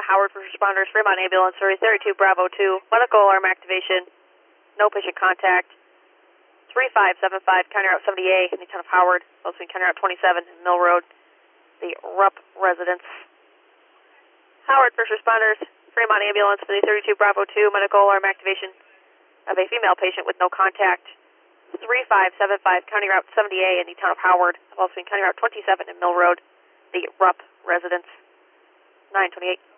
Howard for responders, Fremont Ambulance, 32 Bravo 2, medical alarm activation, no patient contact, 3575, County Route 70A in the town of Howard, also in County Route 27 in Mill Road, the Rupp residence. Howard first responders, Fremont Ambulance for the 32 Bravo 2, medical alarm activation of a female patient with no contact, 3575, County Route 70A in the town of Howard, also in County Route 27 in Mill Road, the Rupp residence. 928.